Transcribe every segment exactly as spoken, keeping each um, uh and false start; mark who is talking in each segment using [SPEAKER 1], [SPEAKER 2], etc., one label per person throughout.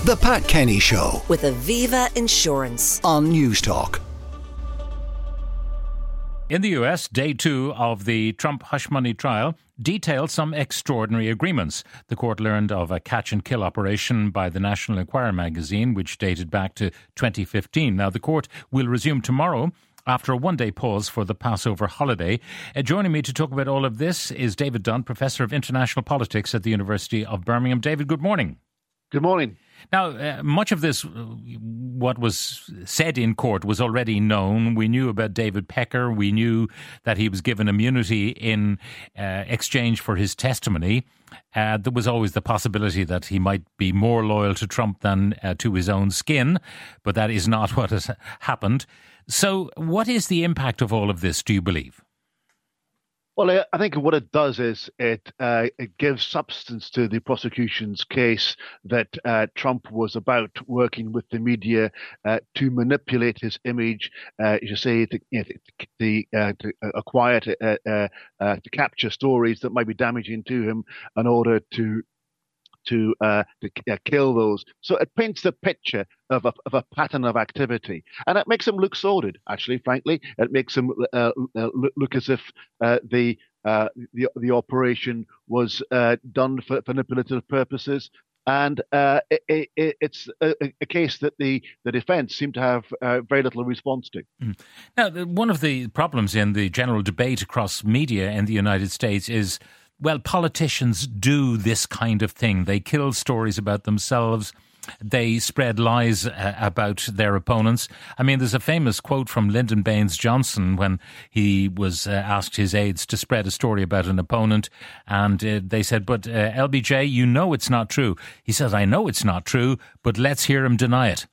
[SPEAKER 1] The Pat Kenny Show
[SPEAKER 2] with Aviva Insurance
[SPEAKER 1] on News Talk.
[SPEAKER 3] In the U S, day two of the Trump hush money trial detailed some extraordinary agreements. The court learned of a catch-and-kill operation by the National Enquirer magazine, which dated back to twenty fifteen. Now, the court will resume tomorrow after a one-day pause for the Passover holiday. Uh, joining me to talk about all of this is David Dunn, Professor of International Politics at the University of Birmingham. David, good morning.
[SPEAKER 4] Good morning.
[SPEAKER 3] Now, uh, much of this, uh, what was said in court, was already known. We knew about David Pecker. We knew that he was given immunity in uh, exchange for his testimony. Uh, there was always the possibility that he might be more loyal to Trump than uh, to his own skin, but that is not what has happened. So what is the impact of all of this, do you believe?
[SPEAKER 4] Well, I think what it does is it uh, it gives substance to the prosecution's case that uh, Trump was about working with the media uh, to manipulate his image, uh, you say, to, you know, to, uh, to acquire, to, uh, uh, uh, to capture stories that might be damaging to him in order to to uh, to uh, kill those. So it paints the picture of a, of a pattern of activity. And it makes him look sordid, actually, frankly. It makes him uh, uh, look, look as if uh, the, uh, the the operation was uh, done for manipulative purposes. And uh, it, it, it's a, a case that the, the defence seem to have uh, very little response to.
[SPEAKER 3] Mm. Now, one of the problems in the general debate across media in the United States is, well, politicians do this kind of thing. They kill stories about themselves. They spread lies uh, about their opponents. I mean, there's a famous quote from Lyndon Baines Johnson when he was uh, asked his aides to spread a story about an opponent. And uh, they said, but uh, L B J, you know it's not true. He says, I know it's not true, but let's hear him deny it.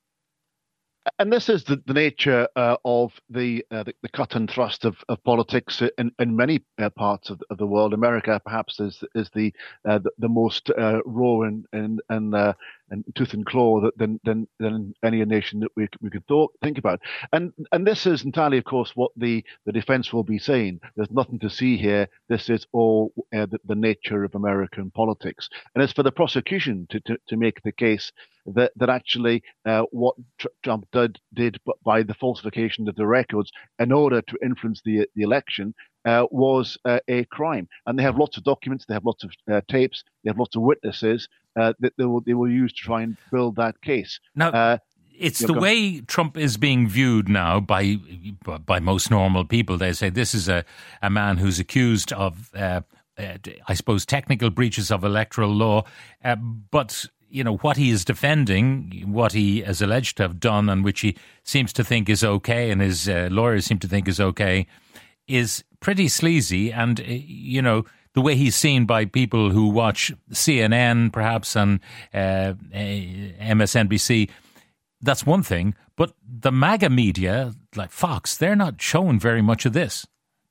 [SPEAKER 4] And this is the, the nature uh, of the, uh, the the cut and thrust of, of politics in, in many uh, parts of, of the world. America, perhaps, is is the uh, the, the most uh, raw and and and, uh, and tooth and claw than than than any nation that we we could thought, think about. And and this is entirely, of course, what the, the defence will be saying. There's nothing to see here. This is all uh, the, the nature of American politics. And it's for the prosecution to to, to make the case that that actually uh, what Tr- Trump did did by the falsification of the records in order to influence the the election uh, was uh, a crime. And they have lots of documents, they have lots of uh, tapes, they have lots of witnesses uh, that they will they will use to try and build that case.
[SPEAKER 3] Now,
[SPEAKER 4] uh,
[SPEAKER 3] it's the way Trump is being viewed now by by most normal people. They say this is a, a man who's accused of, uh, uh, I suppose, technical breaches of electoral law, uh, but you know, what he is defending, what he is alleged to have done and which he seems to think is okay and his uh, lawyers seem to think is okay, is pretty sleazy. And, uh, you know, the way he's seen by people who watch C N N perhaps and uh, M S N B C, that's one thing. But the MAGA media, like Fox, they're not showing very much of this.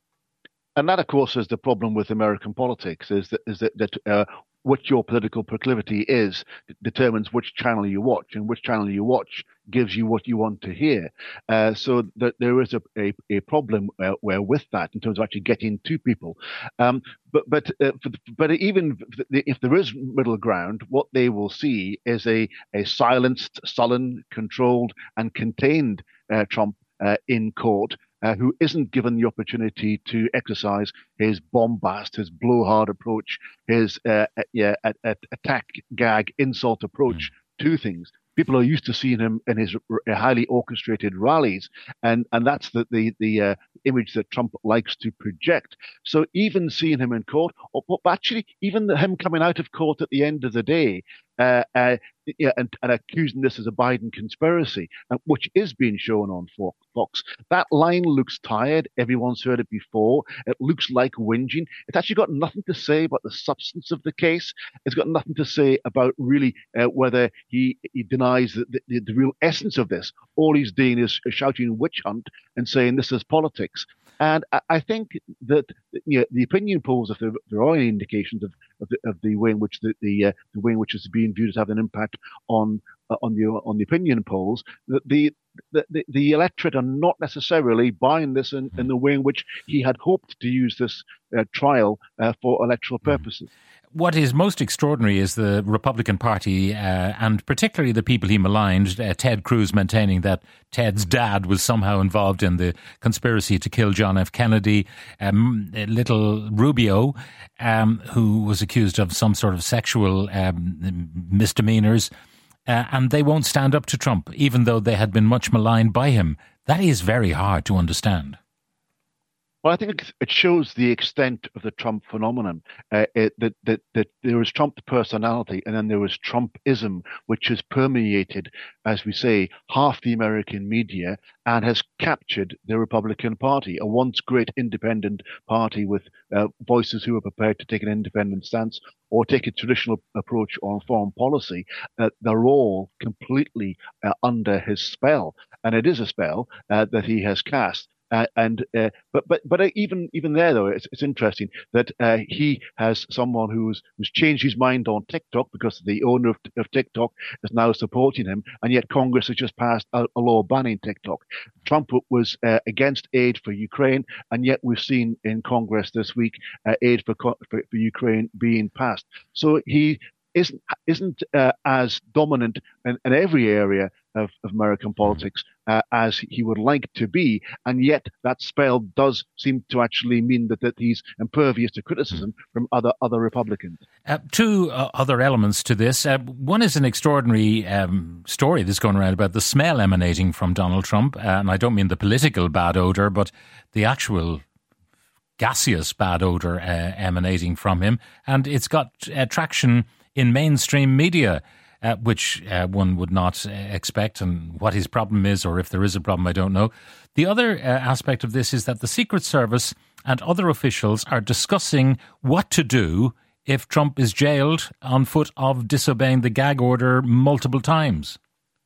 [SPEAKER 4] And that, of course, is the problem with American politics, is that, is that, that uh, what your political proclivity is determines which channel you watch, and which channel you watch gives you what you want to hear. Uh, so that there is a, a, a problem uh, where with that in terms of actually getting to people. Um, but but uh, for the, but even if there is middle ground, what they will see is a, a silenced, sullen, controlled and contained uh, Trump uh, in court, Uh, who isn't given the opportunity to exercise his bombast, his blowhard approach, his uh, uh, yeah, uh, uh, attack, gag, insult approach mm. to things. People are used to seeing him in his r- highly orchestrated rallies, and, and that's the the, the uh, image that Trump likes to project. So even seeing him in court, or, or actually even him coming out of court at the end of the day, uh, uh, yeah, and, and accusing this as a Biden conspiracy, uh, which is being shown on Fox. That line looks tired. Everyone's heard it before. It looks like whinging. It's actually got nothing to say about the substance of the case. It's got nothing to say about really uh, whether he, he denies the, the, the real essence of this. All he's doing is shouting witch hunt and saying this is politics. And I think that, you know, the opinion polls, if there, there are any indications of, of, the, of the way in which the the, uh, the way in which it's being viewed as having an impact on uh, on the on the opinion polls, that the the, the electorate are not necessarily buying this in, in the way in which he had hoped to use this uh, trial uh, for electoral purposes.
[SPEAKER 3] What is most extraordinary is the Republican Party, uh, and particularly the people he maligned, uh, Ted Cruz, maintaining that Ted's dad was somehow involved in the conspiracy to kill John F. Kennedy. Um, little Rubio, um, who was accused of some sort of sexual um, misdemeanors, uh, and they won't stand up to Trump, even though they had been much maligned by him. That is very hard to understand.
[SPEAKER 4] Well, I think it shows the extent of the Trump phenomenon, uh, it, that, that, that there was Trump personality and then there was Trumpism, which has permeated, as we say, half the American media and has captured the Republican Party, a once great independent party with uh, voices who are prepared to take an independent stance or take a traditional approach on foreign policy. Uh, they're all completely uh, under his spell. And it is a spell uh, that he has cast. Uh, and uh, but but but even even there though it's it's interesting that uh, he has someone who's who's changed his mind on TikTok because the owner of, of TikTok is now supporting him, and yet Congress has just passed a, a law banning TikTok. Trump was uh, against aid for Ukraine, and yet we've seen in Congress this week uh, aid for, for for Ukraine being passed. So he isn't isn't uh, as dominant in, in every area of, of American politics uh, as he would like to be, and yet that spell does seem to actually mean that, that he's impervious to criticism from other other Republicans.
[SPEAKER 3] Uh, two uh, other elements to this. Uh, one is an extraordinary um, story that's going around about the smell emanating from Donald Trump, uh, and I don't mean the political bad odor, but the actual gaseous bad odor uh, emanating from him, and it's got uh, traction in mainstream media, uh, which uh, one would not uh, expect, and what his problem is, or if there is a problem, I don't know. The other uh, aspect of this is that the Secret Service and other officials are discussing what to do if Trump is jailed on foot of disobeying the gag order multiple times.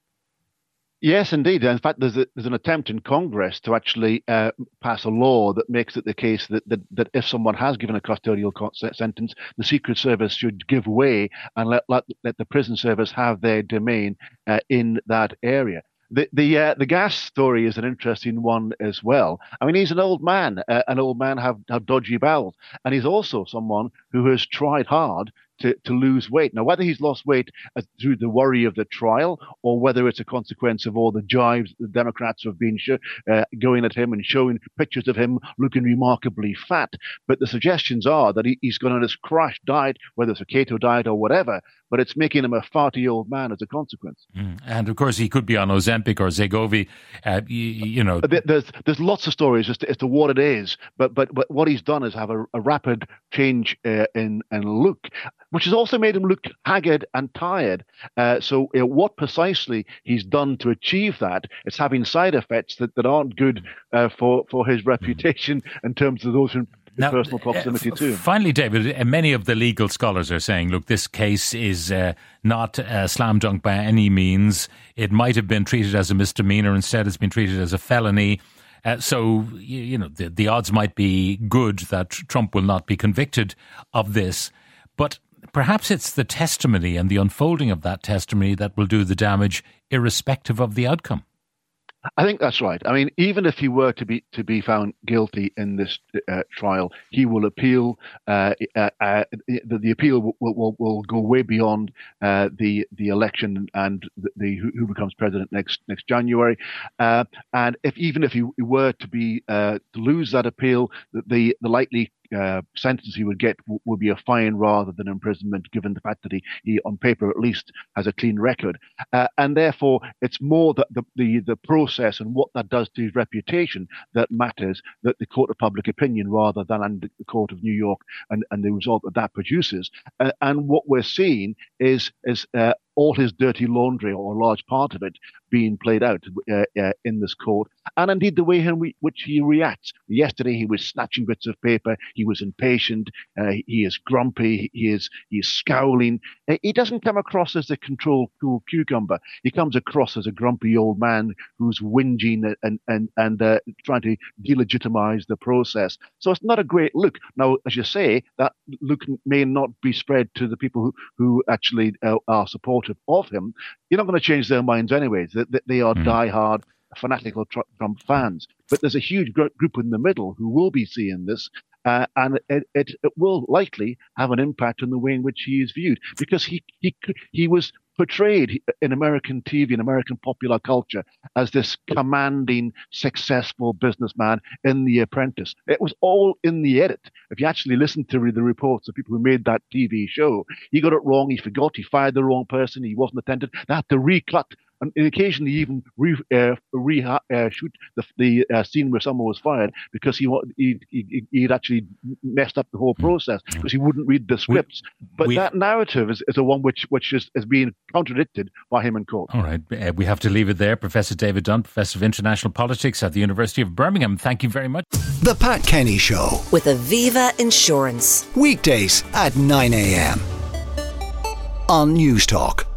[SPEAKER 4] Yes, indeed. In fact, there's, a, there's an attempt in Congress to actually uh, pass a law that makes it the case that, that, that if someone has given a custodial sentence, the Secret Service should give way and let let, let the prison service have their domain uh, in that area. The the uh, the gas story is an interesting one as well. I mean, he's an old man. Uh, an old man have, have dodgy bowels, and he's also someone who has tried hard to, to lose weight. Now, whether he's lost weight through the worry of the trial or whether it's a consequence of all the jibes the Democrats have been sh- uh, going at him and showing pictures of him looking remarkably fat. But the suggestions are that he, he's gone on this crash diet, whether it's a keto diet or whatever, but it's making him a farty old man as a consequence.
[SPEAKER 3] Mm. And of course, he could be on Ozempic or Zegovi. Uh, you, you know,
[SPEAKER 4] there's there's lots of stories as to, as to what it is, but but but what he's done is have a, a rapid change uh, in in look, which has also made him look haggard and tired. Uh, so uh, what precisely he's done to achieve that, it's having side effects that, that aren't good uh, for for his reputation in terms of those who. Now, personal proximity
[SPEAKER 3] uh,
[SPEAKER 4] too.
[SPEAKER 3] Finally, David, uh, many of the legal scholars are saying, look, this case is uh, not uh, slam dunk by any means. It might have been treated as a misdemeanor. Instead, it's been treated as a felony. Uh, so, you, you know, the, the odds might be good that Trump will not be convicted of this. But perhaps it's the testimony and the unfolding of that testimony that will do the damage, irrespective of the outcome.
[SPEAKER 4] I think that's right. I mean, even if he were to be to be found guilty in this uh, trial, he will appeal. Uh, uh, uh, the, the appeal will, will, will go way beyond uh, the the election and the, the who becomes president next next January. Uh, and if even if he were to be uh, to lose that appeal, the the likely Uh, sentence he would get w- would be a fine rather than imprisonment, given the fact that he, he on paper at least has a clean record, uh, and therefore it's more that the, the the process and what that does to his reputation that matters, that the court of public opinion rather than the court of New York and, and the result that that produces. Uh, and what we're seeing is is uh, all his dirty laundry, or a large part of it, being played out uh, uh, in this court, and indeed the way in which he reacts. Yesterday, he was snatching bits of paper. He was impatient. Uh, he is grumpy. He is he is scowling. Uh, he doesn't come across as a controlled, cool cucumber. He comes across as a grumpy old man who's whinging and and and uh, trying to delegitimize the process. So it's not a great look. Now, as you say, that look may not be spread to the people who who actually uh, are supportive of him. You're not going to change their minds anyways. They, they are mm. diehard, fanatical Trump fans. But there's a huge group in the middle who will be seeing this uh, and it, it, it will likely have an impact on the way in which he is viewed, because he he he was portrayed in American T V and American popular culture as this commanding, successful businessman in The Apprentice. It was all in the edit. If you actually listen to the reports of people who made that T V show, he got it wrong, he forgot, he fired the wrong person, he wasn't attentive. They had to recut and occasionally even re, uh, re uh, shoot the, the uh, scene where someone was fired because he he he he'd actually messed up the whole process because he wouldn't read the scripts. We, but we, that narrative is, is the one which which is, is being contradicted by him and court.
[SPEAKER 3] All right, uh, we have to leave it there. Professor David Dunn, Professor of International Politics at the University of Birmingham. Thank you very much.
[SPEAKER 1] The Pat Kenny Show
[SPEAKER 2] with Aviva Insurance.
[SPEAKER 1] Weekdays at nine a.m. on News Talk.